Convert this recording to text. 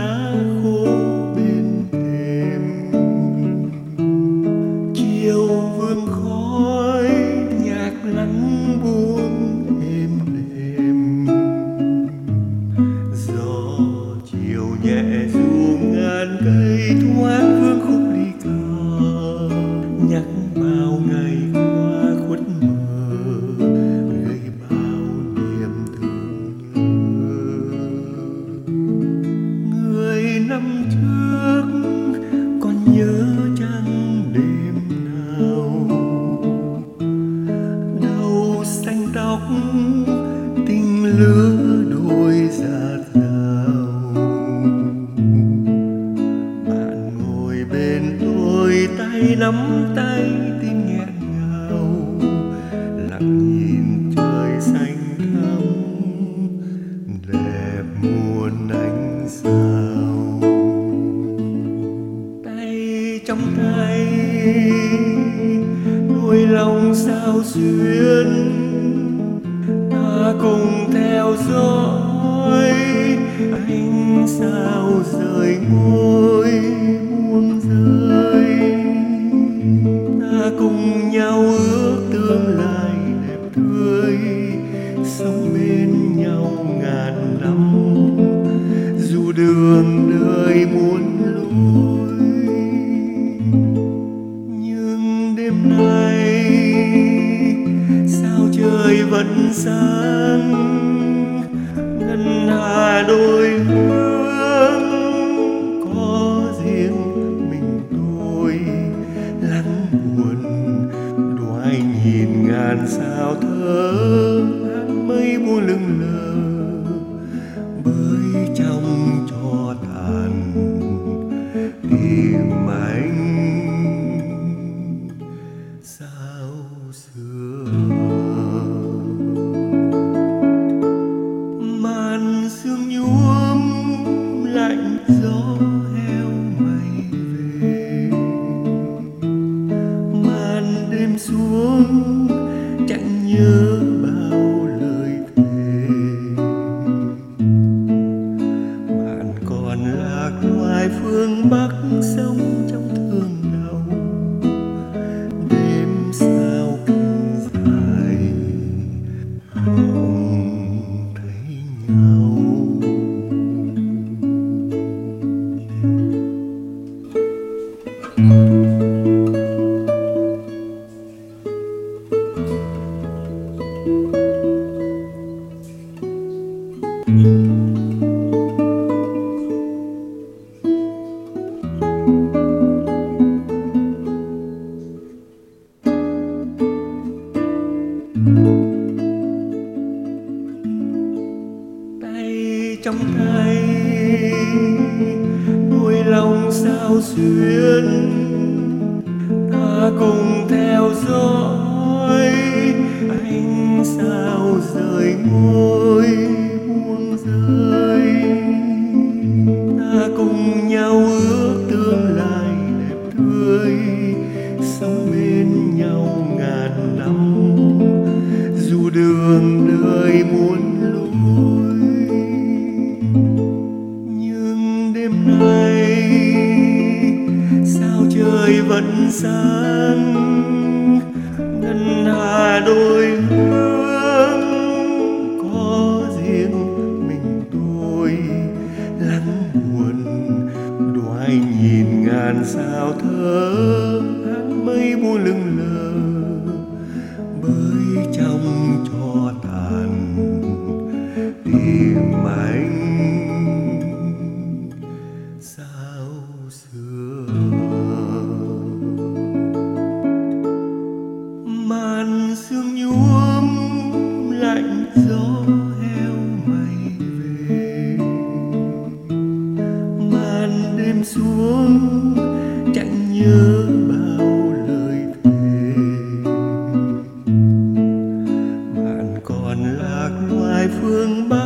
lá khô bên thềm. Chiều vương khói nhạc lắng buông êm đềm. Gió chiều nhẹ ru ngàn cây thoáng vương khúc ly ca, nhắc bao ngày qua khuất mờ, gây bao niềm thương nhớ. Người năm trước còn nhớ chăng đêm nào, đầu xanh tóc tình lứa đôi dạt dào. Bạn ngồi bên tôi tay nắm tay tim nghẹn ngào, lặng nhìn trời xanh thắm đẹp muôn ánh sao. Tay trong tay đôi lòng sao xuyên, ta cùng theo dõi ánh sao rời môi buông rơi. Ta cùng nhau ước tương lai đẹp tươi, sống bên nhau ngàn năm, dù đường đời muôn lối. Nhưng đêm nay sao trời vẫn sáng, ngân hà đôi hướng có riêng mình tôi lắng buồn. Đoái nhìn ngàn sao thơ mây buông lững lờ, bơi trong cho tàn tìm anh sao xưa. Màn sương nhuốm lạnh gió heo mây về, màn đêm xuống chẳng nhớ bao lời thề. Bạn còn lạc ngoài phương Bắc sống trong thương đau, đêm sao kinh dài không thấy nhau. Tay trong tay đôi lòng sao xuyên, ta cùng theo dõi ánh sao rời ngôi buông rơi. Ta cùng nhau ước tương lai đẹp tươi, sống bên nhau ngàn năm, dù đường đời muôn lối. Nhưng đêm nay sao trời vẫn sáng, ngân hà đôi hướng có riêng mình tôi lắng buồn. Đoái nhìn ngàn sao thơ mây buông lững lờ, bơi trong cho tàn tìm anh sao xưa. Màn sương nhuốm lạnh gió heo mây về, màn đêm xuống chẳng nhớ bao lời thề. Bạn còn lạc ngoài phương Bắc